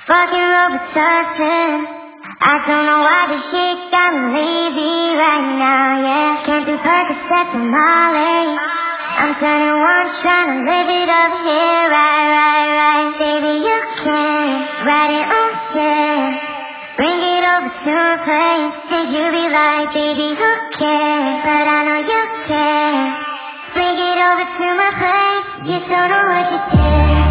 Fucking Robitussin. I don't know why this shit got me lazy right now, yeah. Can't do Percocets and Molly. I'm turning one, trying to live it up here, right. Baby, you can ride it on shit. Bring it over to a place, and you be like, baby, who cares? But I know you can. Bring it over to my place, you don't know what you did.